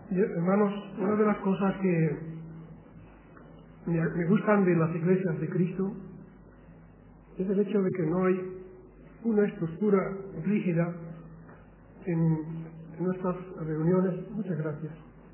Hermanos, una de las cosas que me gustan de las iglesias de Cristo es el hecho de que no hay una estructura rígida en nuestras reuniones. Muchas gracias.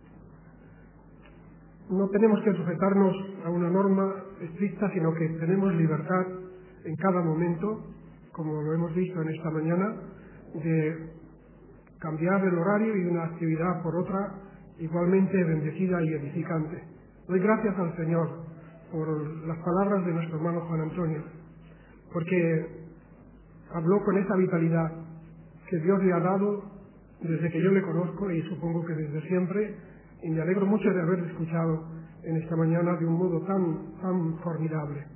No tenemos que sujetarnos a una norma estricta, sino que tenemos libertad en cada momento, como lo hemos visto en esta mañana, de cambiar el horario y una actividad por otra igualmente bendecida y edificante. Doy gracias al Señor por las palabras de nuestro hermano Juan Antonio, porque habló con esa vitalidad que Dios le ha dado desde que yo le conozco, y supongo que desde siempre, y me alegro mucho de haberle escuchado en esta mañana de un modo tan formidable.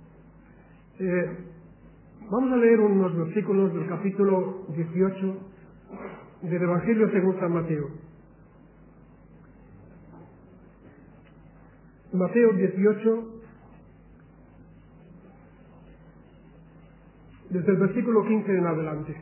Vamos a leer unos versículos del capítulo 18 del Evangelio según San Mateo. Mateo 18, desde el versículo 15 en adelante.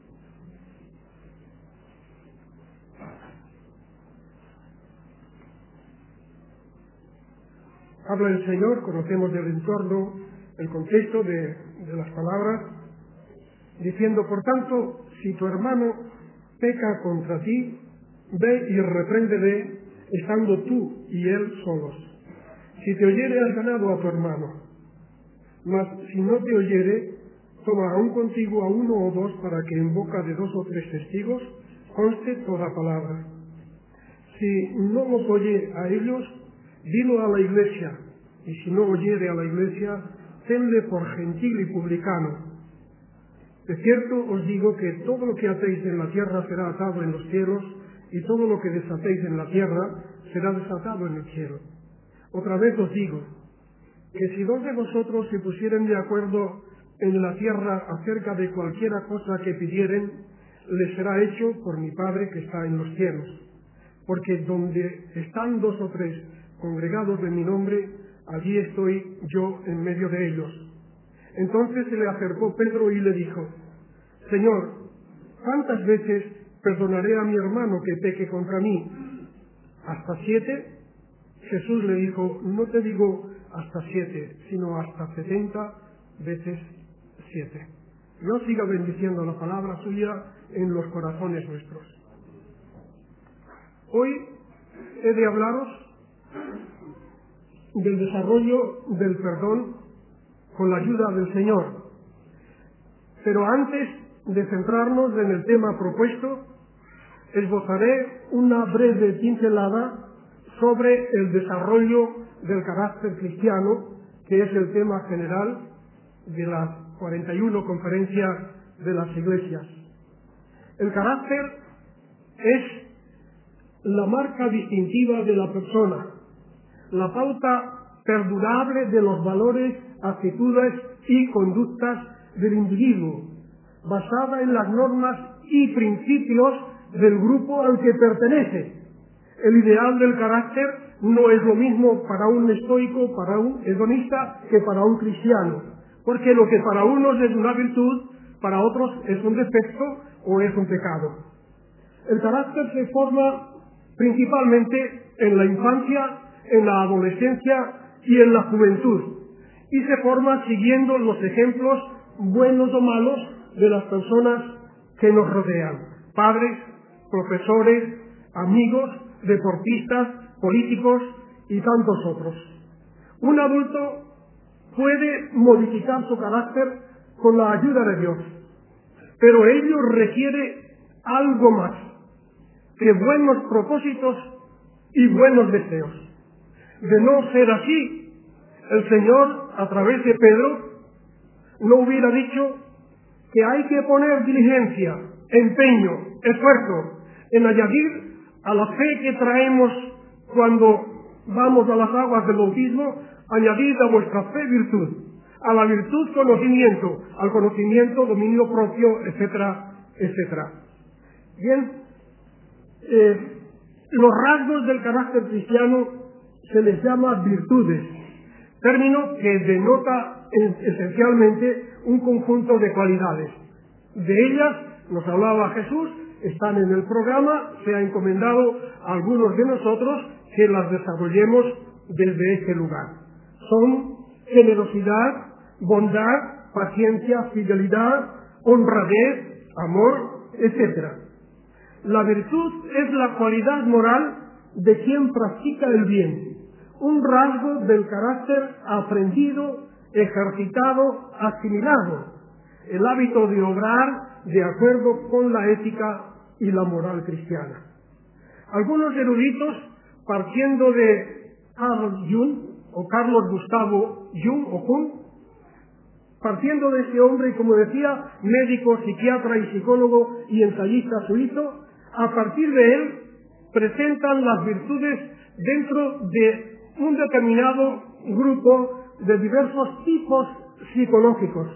Habla el Señor, conocemos el entorno, el contexto de las palabras, diciendo: por tanto, si tu hermano peca contra ti, ve y repréndele, estando tú y él solos. Si te oyere, has ganado a tu hermano. Mas si no te oyere, toma aún contigo a uno o dos, para que en boca de 2 o 3 testigos conste toda palabra. Si no los oye a ellos, dilo a la iglesia, y si no oyere a la iglesia, tenle por gentil y publicano. De cierto os digo que todo lo que atéis en la tierra será atado en los cielos, y todo lo que desatéis en la tierra será desatado en el cielo. Otra vez os digo, que si 2 de vosotros se pusieren de acuerdo en la tierra acerca de cualquiera cosa que pidieren, les será hecho por mi Padre que está en los cielos. Porque donde están 2 o 3 congregados en mi nombre, allí estoy yo en medio de ellos. Entonces se le acercó Pedro y le dijo: Señor, ¿cuántas veces perdonaré a mi hermano que peque contra mí? ¿Hasta 7? Jesús le dijo: no te digo hasta 7, sino hasta 70 veces 7. Dios siga bendiciendo la palabra suya en los corazones nuestros. Hoy he de hablaros del desarrollo del perdón con la ayuda del Señor. Pero antes de centrarnos en el tema propuesto, esbozaré una breve pincelada sobre el desarrollo del carácter cristiano, que es el tema general de las 41 conferencias de las iglesias. El carácter es la marca distintiva de la persona, la pauta perdurable de los valores, actitudes y conductas del individuo, basada en las normas y principios del grupo al que pertenece. El ideal del carácter no es lo mismo para un estoico, para un hedonista, que para un cristiano, porque lo que para unos es una virtud, para otros es un defecto o es un pecado. El carácter se forma principalmente en la infancia, en la adolescencia y en la juventud, y se forma siguiendo los ejemplos, buenos o malos, de las personas que nos rodean: padres, profesores, amigos, deportistas, políticos y tantos otros. Un adulto puede modificar su carácter con la ayuda de Dios, pero ello requiere algo más que buenos propósitos y buenos deseos. De no ser así, el Señor, a través de Pedro, no hubiera dicho que hay que poner diligencia, empeño, esfuerzo en añadir a la fe que traemos cuando vamos a las aguas del bautismo, añadid a vuestra fe virtud, a la virtud conocimiento, al conocimiento dominio propio, etcétera, etcétera. Bien, los rasgos del carácter cristiano se les llama virtudes, término que denota esencialmente un conjunto de cualidades. De ellas nos hablaba Jesús, están en el programa, se ha encomendado a algunos de nosotros que las desarrollemos desde este lugar. Son generosidad, bondad, paciencia, fidelidad, honradez, amor, etc. La virtud es la cualidad moral de quien practica el bien, un rasgo del carácter aprendido, ejercitado, asimilado, el hábito de obrar de acuerdo con la ética y la moral cristiana. Algunos eruditos, partiendo de Carl Jung, o Carlos Gustavo Jung, o Jung, partiendo de ese hombre, y como decía, médico, psiquiatra y psicólogo y ensayista suizo, a partir de él presentan las virtudes dentro de un determinado grupo de diversos tipos psicológicos.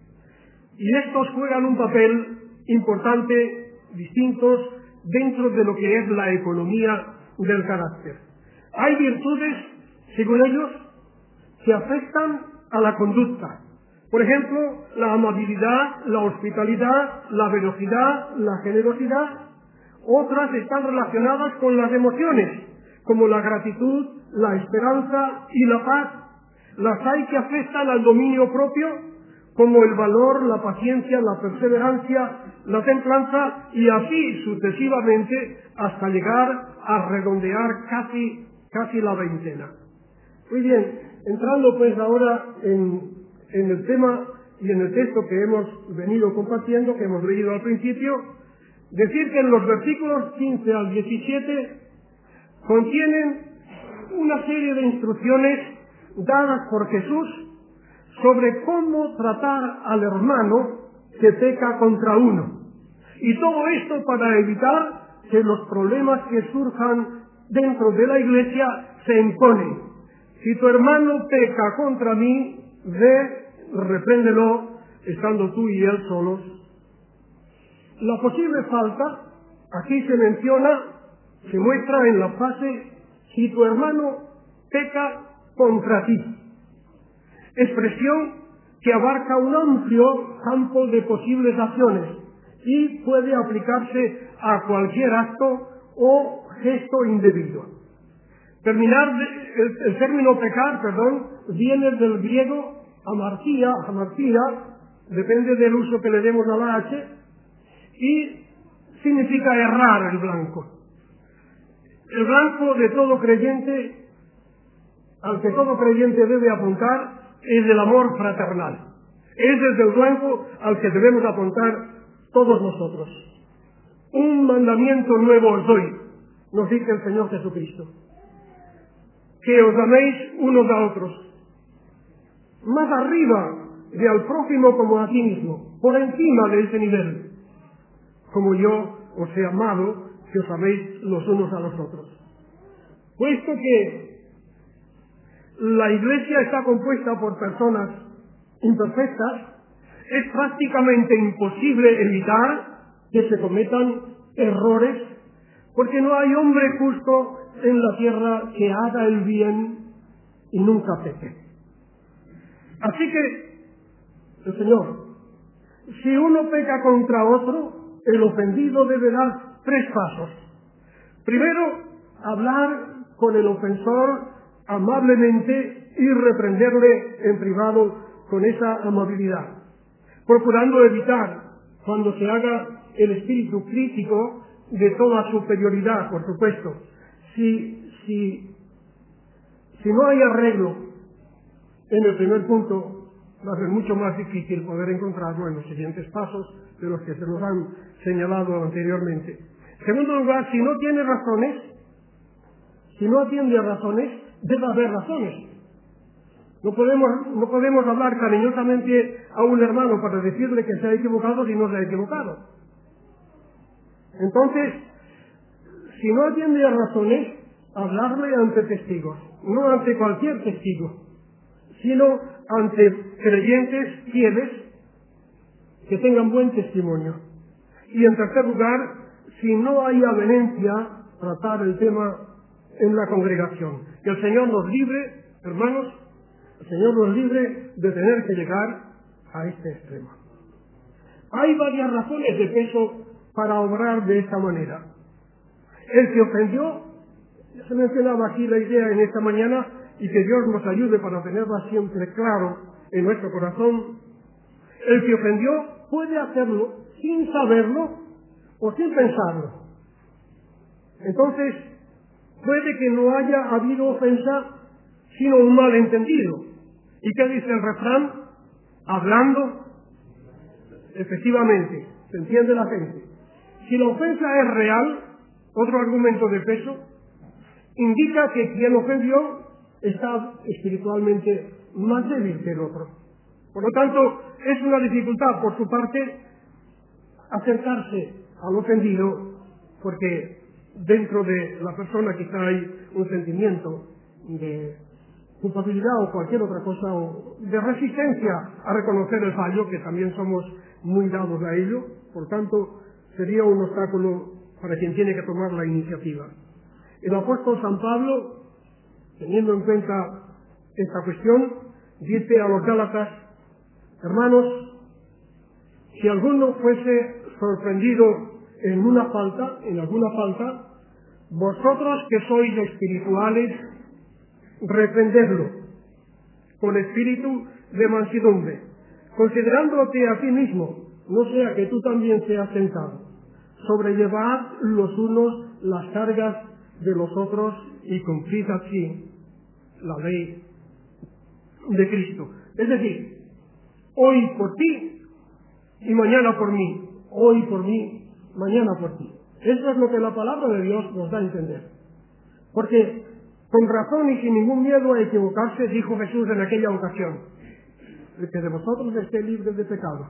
Y estos juegan un papel importante, distintos, dentro de lo que es la economía del carácter. Hay virtudes, según ellos, que afectan a la conducta. Por ejemplo, la amabilidad, la hospitalidad, la velocidad, la generosidad. Otras están relacionadas con las emociones, como la gratitud, la esperanza y la paz. Las hay que afectan al dominio propio, como el valor, la paciencia, la perseverancia, la templanza, y así sucesivamente hasta llegar a redondear casi la veintena. Muy bien, entrando pues ahora en el tema y en el texto que hemos venido compartiendo, que hemos leído al principio, decir que en los versículos 15 al 17 contienen una serie de instrucciones dadas por Jesús sobre cómo tratar al hermano que peca contra uno. Y todo esto para evitar que los problemas que surjan dentro de la iglesia se imponen. Si tu hermano peca contra mí, ve, repréndelo, estando tú y él solos. La posible falta, aquí se menciona, se muestra en la frase, si tu hermano peca contra ti. Expresión que abarca un amplio campo de posibles acciones y puede aplicarse a cualquier acto o gesto indebido. El término pecar, viene del griego amartía, depende del uso que le demos a la H, y significa errar el blanco. El blanco de todo creyente, al que todo creyente debe apuntar, es el amor fraternal. Ese es el blanco al que debemos apuntar todos nosotros. Un mandamiento nuevo os doy, nos dice el Señor Jesucristo: que os améis unos a otros, más arriba de al prójimo como a ti mismo, por encima de ese nivel, como yo os he amado, que os améis los unos a los otros. Puesto que la Iglesia está compuesta por personas imperfectas, es prácticamente imposible evitar que se cometan errores, porque no hay hombre justo en la tierra que haga el bien y nunca peque. Así que, el Señor, si uno peca contra otro, el ofendido debe dar 3 pasos. Primero, hablar con el ofensor amablemente y reprenderle en privado con esa amabilidad, procurando evitar, cuando se haga, el espíritu crítico de toda superioridad, por supuesto. Si no hay arreglo en el primer punto, va a ser mucho más difícil poder encontrarlo en los siguientes pasos de los que se nos han señalado anteriormente. En segundo lugar, si no tiene razones, si no atiende a razones, debe haber razones. No podemos hablar cariñosamente a un hermano para decirle que se ha equivocado si no se ha equivocado. Entonces, si no atiende a razones, hablarle ante testigos, no ante cualquier testigo, sino ante creyentes fieles que tengan buen testimonio. Y en tercer lugar, si no hay avenencia, tratar el tema en la congregación. Que el Señor nos libre, hermanos, el Señor nos libre de tener que llegar a este extremo. Hay varias razones de peso para obrar de esta manera. El que ofendió, ya se mencionaba aquí la idea en esta mañana, y que Dios nos ayude para tenerla siempre claro en nuestro corazón. El que ofendió puede hacerlo sin saberlo o sin pensarlo. Entonces, puede que no haya habido ofensa, sino un malentendido. ¿Y qué dice el refrán? Hablando, efectivamente, se entiende la gente. Si la ofensa es real, otro argumento de peso, indica que quien ofendió está espiritualmente más débil que el otro. Por lo tanto, es una dificultad por su parte acercarse al ofendido, porque dentro de la persona quizá hay un sentimiento de culpabilidad o cualquier otra cosa, o de resistencia a reconocer el fallo, que también somos muy dados a ello. Por tanto, sería un obstáculo para quien tiene que tomar la iniciativa. El apóstol San Pablo, teniendo en cuenta esta cuestión, dice a los Gálatas: hermanos, si alguno fuese sorprendido en alguna falta, vosotros que sois espirituales, reprendedlo con espíritu de mansedumbre, considerándote a ti mismo, no sea que tú también seas tentado. Sobrellevad los unos las cargas de los otros y cumplid así la ley de Cristo. Es decir, hoy por ti y mañana por mí. Hoy por mí, mañana por ti. Eso es lo que la palabra de Dios nos da a entender. Porque con razón y sin ningún miedo a equivocarse, dijo Jesús en aquella ocasión: el que de vosotros esté libre de pecado.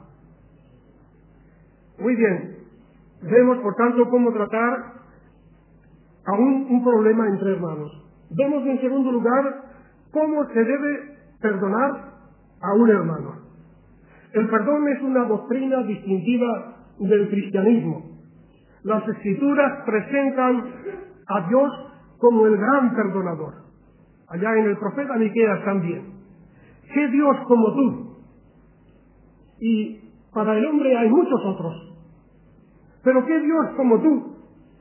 Muy bien, vemos por tanto cómo tratar a un problema entre hermanos. Vemos en segundo lugar cómo se debe perdonar a un hermano. El perdón es una doctrina distintiva del cristianismo. Las Escrituras presentan a Dios como el gran perdonador. Allá en el profeta Miqueas también. ¿Qué Dios como tú? Y para el hombre hay muchos otros. Pero ¿qué Dios como tú?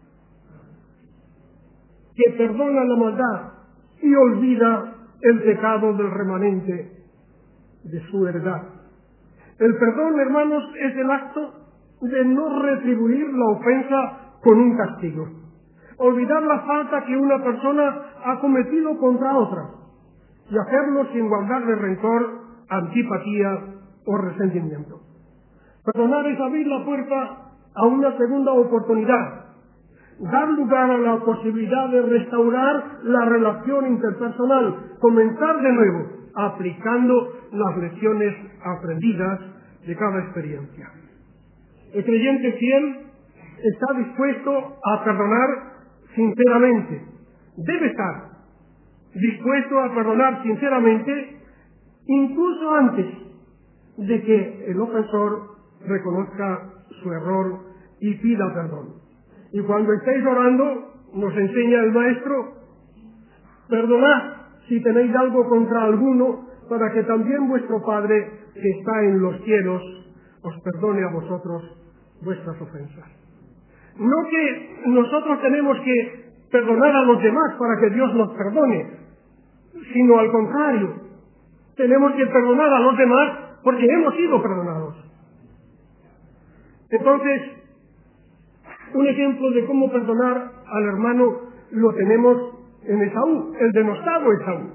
Que perdona la maldad y olvida el pecado del remanente de su heredad. El perdón, hermanos, es el acto de no retribuir la ofensa con un castigo. Olvidar la falta que una persona ha cometido contra otra y hacerlo sin guardarle rencor, antipatía o resentimiento. Perdonar es abrir la puerta a una segunda oportunidad, dar lugar a la posibilidad de restaurar la relación interpersonal, comenzar de nuevo, aplicando las lecciones aprendidas de cada experiencia. El creyente fiel está dispuesto a perdonar sinceramente. Debe estar dispuesto a perdonar sinceramente, incluso antes de que el ofensor reconozca su error y pida perdón. Y cuando estéis orando, nos enseña el Maestro: perdonad si tenéis algo contra alguno, para que también vuestro Padre, que está en los cielos, os perdone a vosotros vuestras ofensas. No que nosotros tenemos que perdonar a los demás para que Dios nos perdone, sino al contrario, tenemos que perdonar a los demás porque hemos sido perdonados. Entonces, un ejemplo de cómo perdonar al hermano lo tenemos en Esaú, el denostado Esaú.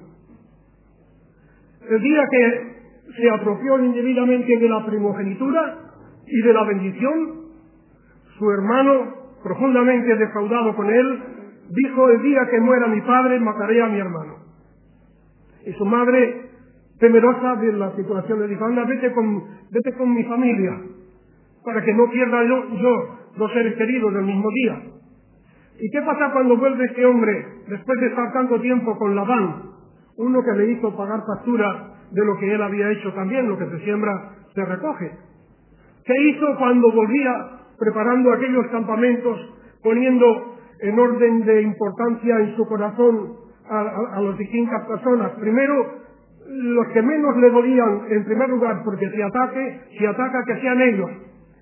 El día que se apropió indebidamente de la primogenitura y de la bendición, su hermano, profundamente defraudado con él, dijo: el día que muera mi padre, mataré a mi hermano. Y su madre, temerosa de la situación, le dijo: anda, vete con mi familia, para que no pierda yo dos seres queridos del mismo día. ¿Y qué pasa cuando vuelve este hombre, después de estar tanto tiempo con Labán, uno que le hizo pagar factura de lo que él había hecho también? Lo que se siembra, se recoge. ¿Qué hizo cuando volvía, preparando aquellos campamentos, poniendo en orden de importancia en su corazón a las distintas personas? Primero, los que menos le dolían, en primer lugar, porque si ataca, que sean ellos.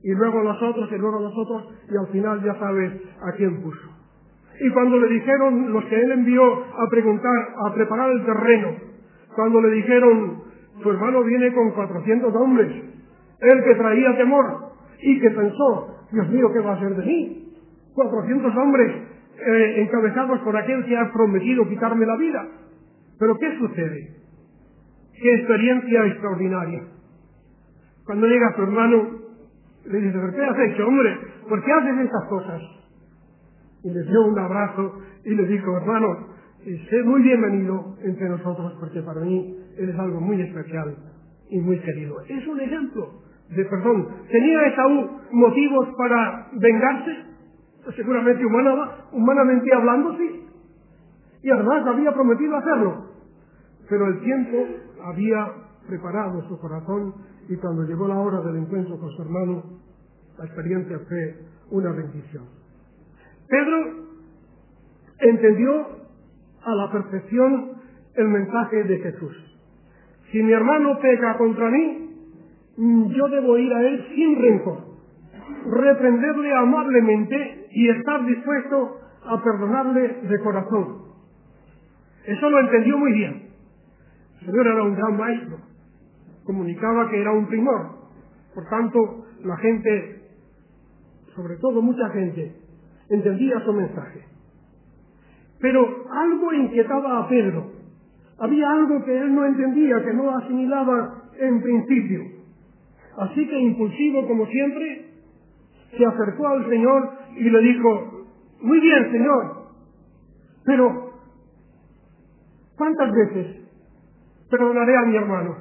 y luego a los otros, y luego a los otros, y al final ya sabes a quién puso. Y cuando le dijeron, los que él envió a preguntar, a preparar el terreno, cuando le dijeron, tu hermano viene con 400 hombres, él que traía temor, y que pensó, Dios mío, ¿qué va a hacer de mí? 400 hombres encabezados por aquel que ha prometido quitarme la vida. Pero ¿qué sucede? ¡Qué experiencia extraordinaria! Cuando llega su hermano, le dice, ¿pero qué has hecho, hombre? ¿Por qué haces estas cosas? Y le dio un abrazo y le dijo, hermano, sé muy bienvenido entre nosotros porque para mí eres algo muy especial y muy querido. Es un ejemplo de perdón. ¿Tenía Esaú motivos para vengarse? Pues seguramente humanamente hablando, sí. Y además había prometido hacerlo. Pero el tiempo había preparado su corazón y cuando llegó la hora del encuentro con su hermano, la experiencia fue una bendición. Pedro entendió a la perfección el mensaje de Jesús. Si mi hermano peca contra mí, yo debo ir a él sin rencor, reprenderle amablemente y estar dispuesto a perdonarle de corazón. Eso lo entendió muy bien. El Señor era un gran maestro, comunicaba que era un primor. Por tanto, la gente, sobre todo mucha gente, entendía su mensaje. Pero algo inquietaba a Pedro. Había algo que él no entendía, que no asimilaba en principio. Así que, impulsivo como siempre, se acercó al Señor y le dijo, muy bien, Señor, pero ¿cuántas veces perdonaré a mi hermano?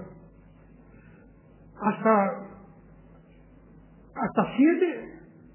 ¿Hasta 7?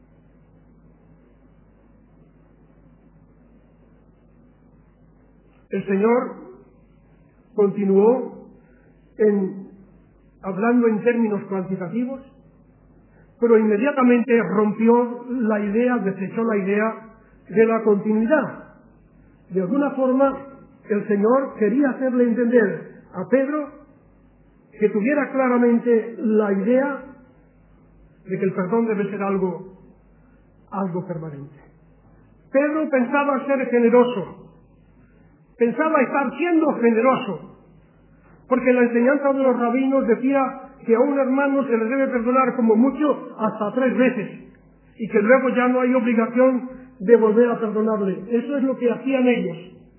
El Señor continuó hablando en términos cuantitativos, pero inmediatamente rompió la idea, desechó la idea de la continuidad. De alguna forma, el Señor quería hacerle entender a Pedro que tuviera claramente la idea de que el perdón debe ser algo permanente. Pedro pensaba ser generoso, pensaba estar siendo generoso, porque la enseñanza de los rabinos decía que a un hermano se le debe perdonar como mucho hasta 3 veces, y que luego ya no hay obligación de volver a perdonarle. Eso es lo que hacían ellos.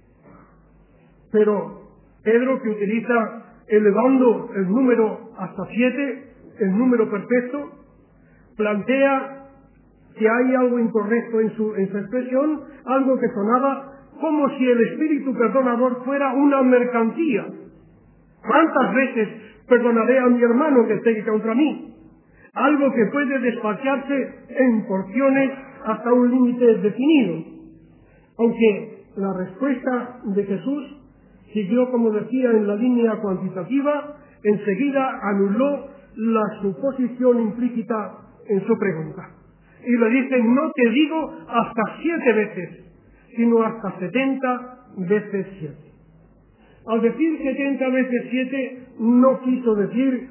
Pero Pedro, que utiliza elevando el número hasta 7, el número perfecto, plantea que hay algo incorrecto en su expresión, algo que sonaba como si el espíritu perdonador fuera una mercancía. ¿Cuántas veces perdonaré a mi hermano que peque contra mí? Algo que puede despacharse en porciones hasta un límite definido. Aunque la respuesta de Jesús siguió, como decía, en la línea cuantitativa, enseguida anuló la suposición implícita en su pregunta. Y le dice, no te digo hasta 7 veces, sino hasta 70 veces 7. Al decir 70 veces 7, no quiso decir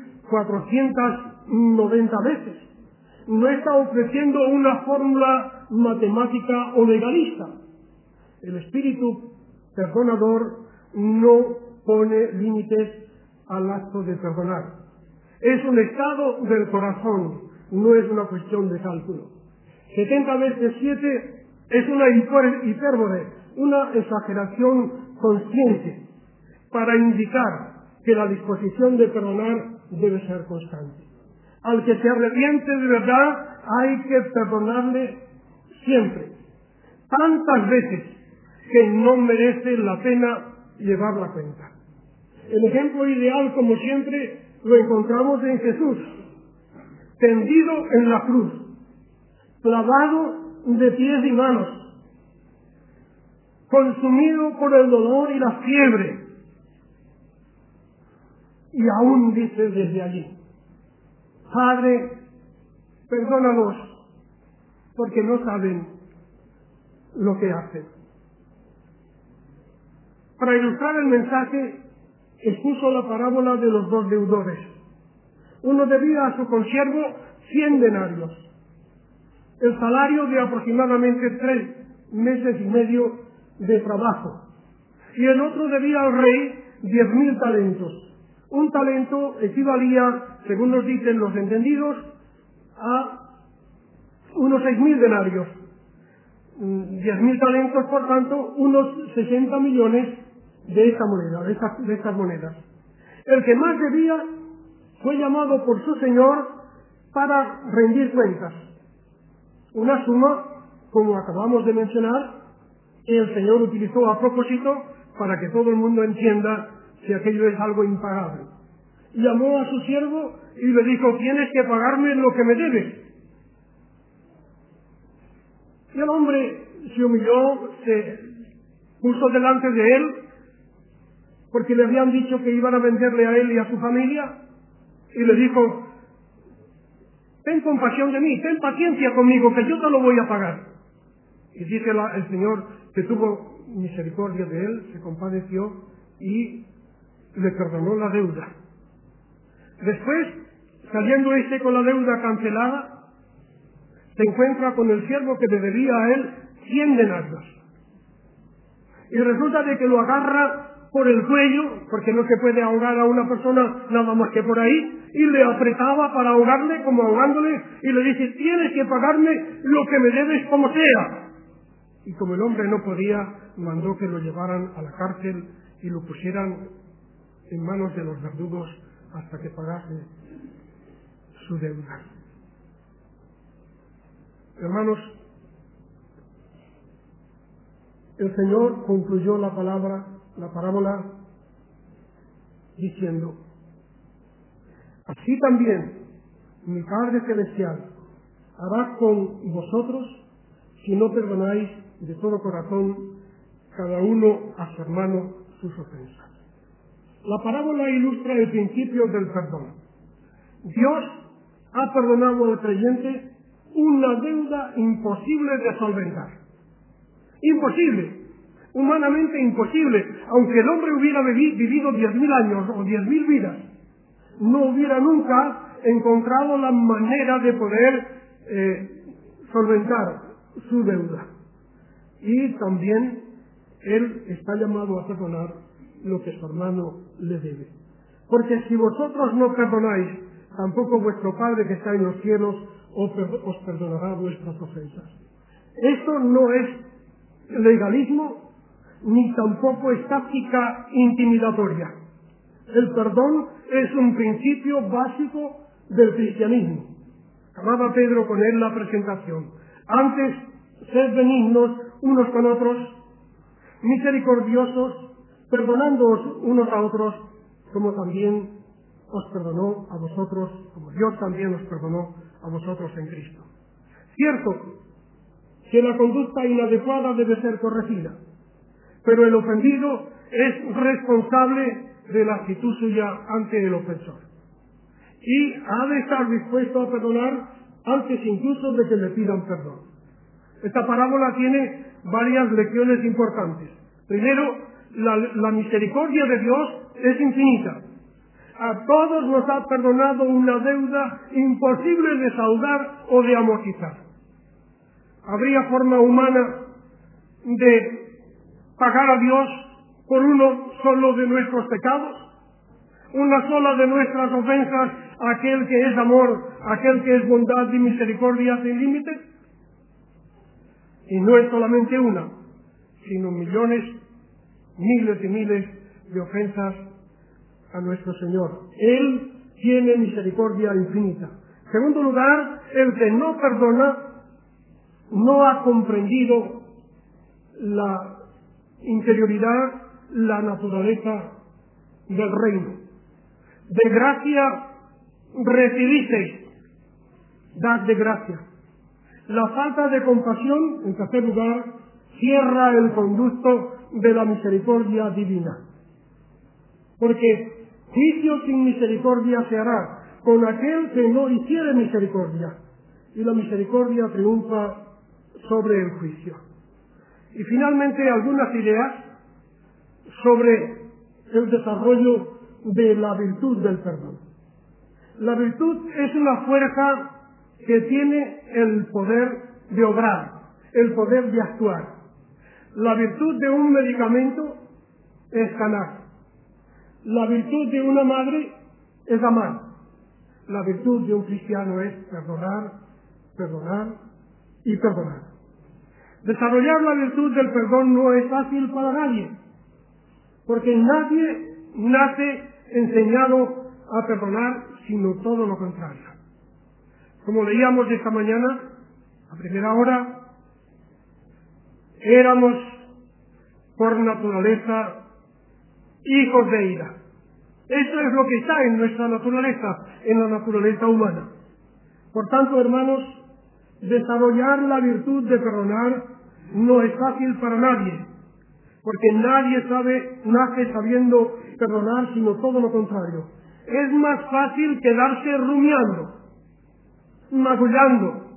490 veces. No está ofreciendo una fórmula matemática o legalista. El espíritu perdonador no pone límites al acto de perdonar. Es un estado del corazón, no es una cuestión de cálculo. 70 veces 7 es una hipérbole, una exageración consciente, para indicar que la disposición de perdonar debe ser constante. Al que se arrepiente de verdad hay que perdonarle siempre, tantas veces que no merece la pena llevar la cuenta. El ejemplo ideal, como siempre, lo encontramos en Jesús, tendido en la cruz, clavado de pies y manos, consumido por el dolor y la fiebre. Y aún dice desde allí, Padre, perdónalos, porque no saben lo que hacen. Para ilustrar el mensaje, expuso la parábola de los 2 deudores. Uno debía a su consiervo 100 denarios el salario de aproximadamente 3 meses y medio de trabajo. Y el otro debía al rey 10.000 talentos. Un talento equivalía, según nos dicen los entendidos, a unos 6.000 denarios. 10.000 talentos, por tanto, unos 60 millones de esta moneda, de estas monedas. El que más debía fue llamado por su señor para rendir cuentas. Una suma, como acabamos de mencionar, que el señor utilizó a propósito para que todo el mundo entienda si aquello es algo impagable. Llamó a su siervo y le dijo: tienes que pagarme lo que me debes. Y el hombre se humilló, se puso delante de él, porque le habían dicho que iban a venderle a él y a su familia, y le dijo: ten compasión de mí, ten paciencia conmigo, que yo te lo voy a pagar. Y dice el Señor que tuvo misericordia de él, se compadeció y le perdonó la deuda. Después, saliendo con la deuda cancelada, se encuentra con el siervo que le debía a él 100 denarios. Y resulta de que lo agarra por el cuello, porque no se puede ahogar a una persona nada más que por ahí, y le apretaba para ahogarle, como ahogándole, y le dice: tienes que pagarme lo que me debes como sea. Y como el hombre no podía, mandó que lo llevaran a la cárcel y lo pusieran en manos de los verdugos hasta que pagase su deuda. Hermanos, el Señor concluyó la parábola, diciendo: así también mi Padre Celestial hará con vosotros si no perdonáis de todo corazón cada uno a su hermano sus ofensas. La parábola ilustra el principio del perdón. Dios ha perdonado al creyente una deuda imposible de solventar. Imposible, humanamente imposible. Aunque el hombre hubiera vivido 10.000 años o 10.000 vidas, no hubiera nunca encontrado la manera de poder solventar su deuda. Y también él está llamado a perdonar lo que su hermano le debe. Porque si vosotros no perdonáis, tampoco vuestro Padre que está en los cielos os perdonará vuestras ofensas. Esto no es legalismo, ni tampoco es táctica intimidatoria. El perdón es un principio básico del cristianismo. Acababa Pedro con él la presentación. Antes, sed benignos unos con otros, misericordiosos, perdonándoos unos a otros, como también os perdonó a vosotros, como Dios también os perdonó a vosotros en Cristo. Cierto que la conducta inadecuada debe ser corregida, pero el ofendido es responsable de la actitud suya ante el ofensor. Y ha de estar dispuesto a perdonar antes incluso de que le pidan perdón. Esta parábola tiene varias lecciones importantes. Primero, la misericordia de Dios es infinita. A todos nos ha perdonado una deuda imposible de saldar o de amortizar. ¿Habría forma humana de pagar a Dios por uno solo de nuestros pecados? ¿Una sola de nuestras ofensas a aquel que es amor, a aquel que es bondad y misericordia sin límites? Y no es solamente una, sino millones, miles y miles de ofensas a nuestro Señor. Él tiene misericordia infinita. En segundo lugar, el que no perdona no ha comprendido la interioridad, la naturaleza del reino. De gracia recibisteis, dad de gracia. La falta de compasión, en tercer lugar, cierra el conducto de la misericordia divina. Porque juicio sin misericordia se hará con aquel que no hiciere misericordia. Y la misericordia triunfa sobre el juicio. Y finalmente algunas ideas sobre el desarrollo de la virtud del perdón. La virtud es una fuerza que tiene el poder de obrar, el poder de actuar. La virtud de un medicamento es sanar. La virtud de una madre es amar. La virtud de un cristiano es perdonar, perdonar y perdonar. Desarrollar la virtud del perdón no es fácil para nadie, porque nadie nace enseñado a perdonar, sino todo lo contrario. Como leíamos esta mañana, a primera hora, éramos por naturaleza hijos de ira. Eso es lo que está en nuestra naturaleza, en la naturaleza humana. Por tanto, hermanos, desarrollar la virtud de perdonar no es fácil para nadie, porque nadie nace sabiendo perdonar, sino todo lo contrario. Es más fácil quedarse rumiando, magullando,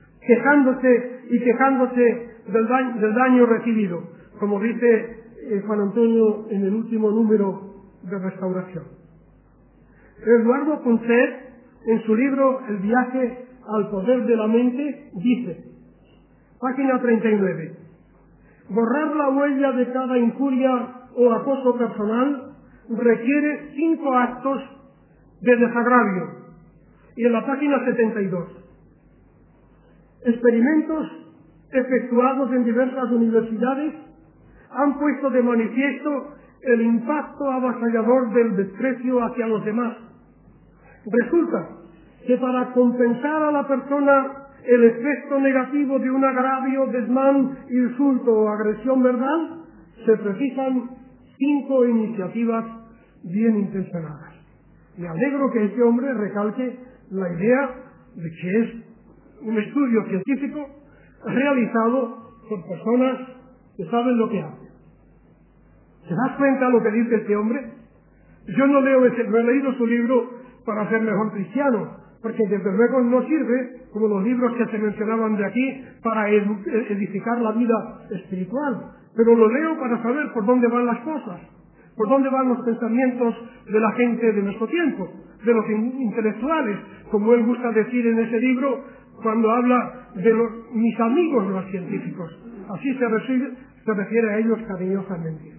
quejándose del daño recibido, como dice Juan Antonio en el último número de Restauración. Eduardo Punset, en su libro El viaje al poder de la mente, dice, página 39, borrar la huella de cada injuria o acoso personal requiere 5 actos de desagravio. Y en la página 72, experimentos efectuados en diversas universidades han puesto de manifiesto el impacto avasallador del desprecio hacia los demás. Resulta que para compensar a la persona el efecto negativo de un agravio, desmán, insulto o agresión verbal, se precisan 5 iniciativas bien intencionadas. Me alegro que este hombre recalque la idea de que es un estudio científico realizado por personas que saben lo que hacen. ¿Se das cuenta de lo que dice este hombre? Yo no he leído su libro para ser mejor cristiano, porque desde luego no sirve, como los libros que se mencionaban de aquí, para edificar la vida espiritual. Pero lo leo para saber por dónde van las cosas, por dónde van los pensamientos de la gente de nuestro tiempo, de los intelectuales, como él gusta decir en ese libro, cuando habla de mis amigos los científicos. Así se refiere a ellos cariñosamente.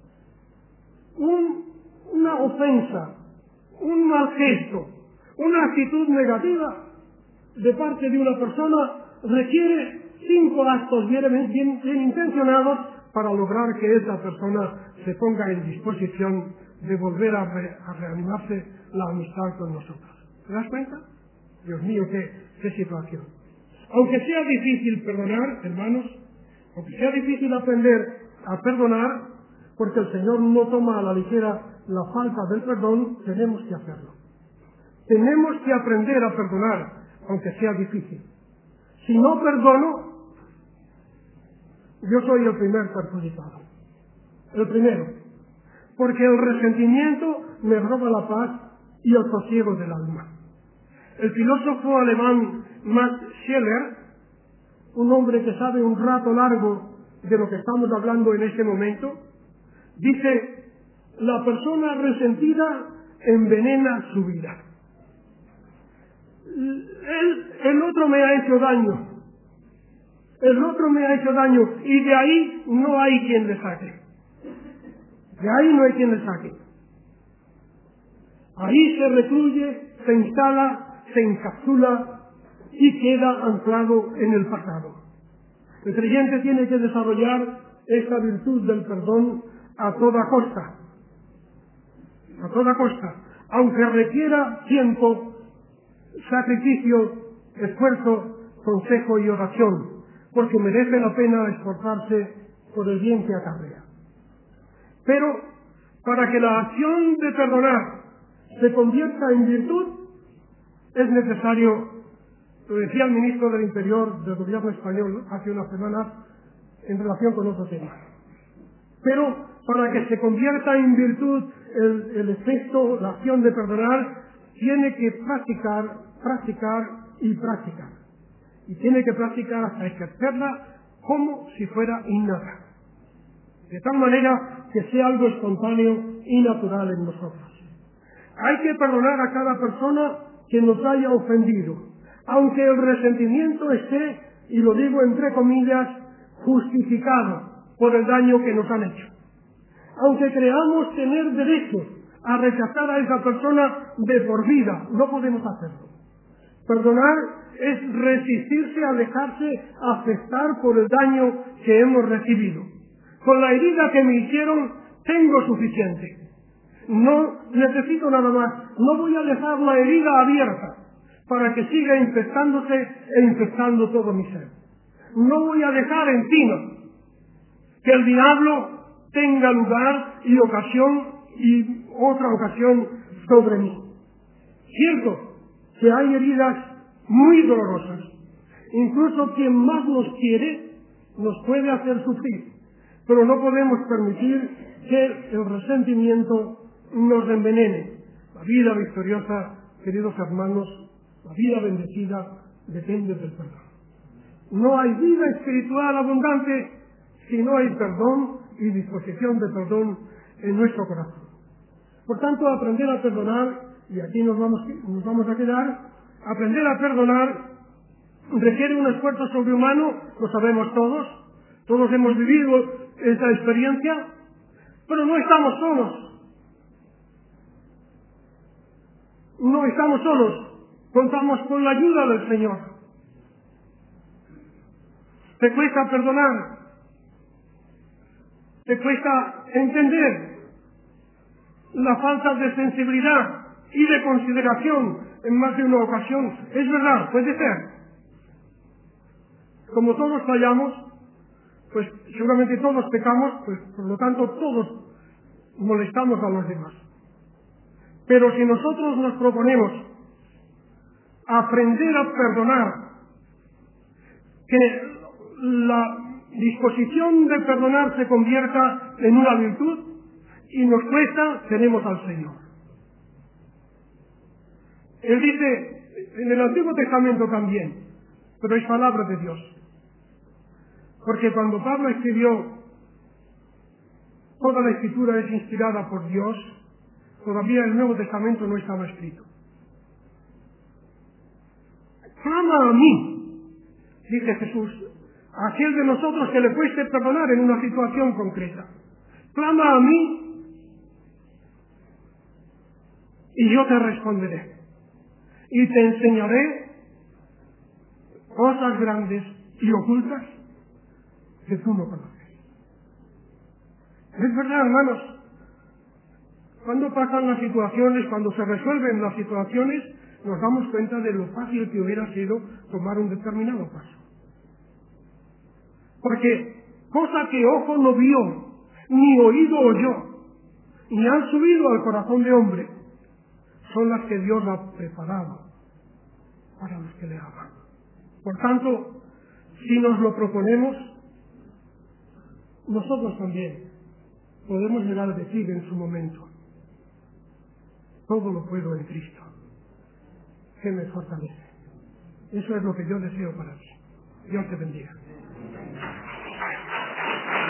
Una ofensa, un mal gesto, una actitud negativa de parte de una persona requiere 5 actos bien intencionados para lograr que esa persona se ponga en disposición de volver a reanimarse la amistad con nosotros. ¿Te das cuenta? Dios mío, qué situación. Aunque sea difícil perdonar, hermanos, aunque sea difícil aprender a perdonar, porque el Señor no toma a la ligera la falta del perdón, tenemos que hacerlo. Tenemos que aprender a perdonar, aunque sea difícil. Si no perdono, yo soy el primer perjudicado. El primero. Porque el resentimiento me roba la paz y el sosiego del alma. El filósofo alemán Max Scheler, un hombre que sabe un rato largo de lo que estamos hablando en este momento, dice, la persona resentida envenena su vida. El otro me ha hecho daño. El otro me ha hecho daño y de ahí no hay quien le saque. De ahí no hay quien le saque. Ahí se recluye, se instala, se encapsula y queda anclado en el pasado. El creyente tiene que desarrollar esta virtud del perdón a toda costa. A toda costa. Aunque requiera tiempo, sacrificio, esfuerzo, consejo y oración, porque merece la pena esforzarse por el bien que acarrea. Pero para que la acción de perdonar se convierta en virtud, es necesario, lo decía el ministro del Interior del gobierno español hace unas semanas en relación con otro tema. Pero para que se convierta en virtud el efecto, la acción de perdonar, tiene que practicar. Y tiene que practicar hasta ejercerla como si fuera innata. De tal manera que sea algo espontáneo y natural en nosotros. Hay que perdonar a cada persona que nos haya ofendido, aunque el resentimiento esté y lo digo entre comillas, justificado por el daño que nos han hecho. Aunque creamos tener derecho a rechazar a esa persona de por vida, no podemos hacerlo. Perdonar es resistirse a dejarse afectar por el daño que hemos recibido. Con la herida que me hicieron tengo suficiente. No necesito nada más. No voy a dejar la herida abierta para que siga infectándose e infectando todo mi ser. No voy a dejar encima que el diablo tenga lugar y ocasión y otra ocasión sobre mí. Cierto que hay heridas muy dolorosas. Incluso quien más nos quiere nos puede hacer sufrir, pero no podemos permitir que el resentimiento nos envenene. La vida victoriosa, queridos hermanos, la vida bendecida, depende del perdón. No hay vida espiritual abundante si no hay perdón y disposición de perdón en nuestro corazón. Por tanto, aprender a perdonar, y aquí nos vamos a quedar, aprender a perdonar requiere un esfuerzo sobrehumano, lo sabemos todos hemos vivido esa experiencia, pero no estamos solos, contamos con la ayuda del Señor. Te cuesta perdonar, te cuesta entender la falta de sensibilidad y de consideración en más de una ocasión. Es verdad, puede ser. Como todos fallamos, pues seguramente todos pecamos, pues por lo tanto todos molestamos a los demás. Pero si nosotros nos proponemos aprender a perdonar, que la disposición de perdonar se convierta en una virtud, y nos cuesta, tenemos al Señor. Él dice, en el Antiguo Testamento también, pero es palabra de Dios. Porque cuando Pablo escribió, toda la Escritura es inspirada por Dios, todavía el Nuevo Testamento no estaba escrito. Clama a mí, dice Jesús, a aquel de nosotros que le cueste perdonar en una situación concreta. Clama a mí y yo te responderé. Y te enseñaré cosas grandes y ocultas que tú no conoces. Es verdad, hermanos. Cuando pasan las situaciones, cuando se resuelven las situaciones, nos damos cuenta de lo fácil que hubiera sido tomar un determinado paso. Porque cosa que ojo no vio, ni oído oyó, ni han subido al corazón de hombre, son las que Dios ha preparado para los que le aman. Por tanto, si nos lo proponemos, nosotros también podemos llegar a decir en su momento, todo lo puedo en Cristo, que me fortalece. Eso es lo que yo deseo para ti. Dios te bendiga.